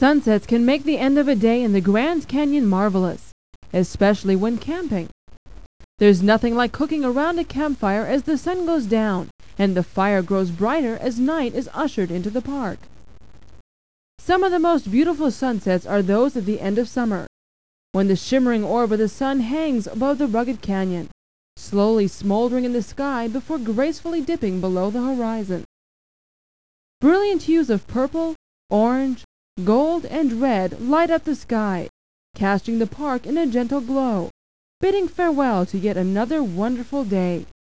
Sunsets can make the end of a day in the Grand Canyon marvelous, especially when camping. There's nothing like cooking around a campfire as the sun goes down and the fire grows brighter as night is ushered into the park. Some of the most beautiful sunsets are those at the end of summer, when the shimmering orb of the sun hangs above the rugged canyon, slowly smoldering in the sky before gracefully dipping below the horizon. Brilliant hues of purple, orange, gold, and red light up the sky, casting the park in a gentle glow, bidding farewell to yet another wonderful day.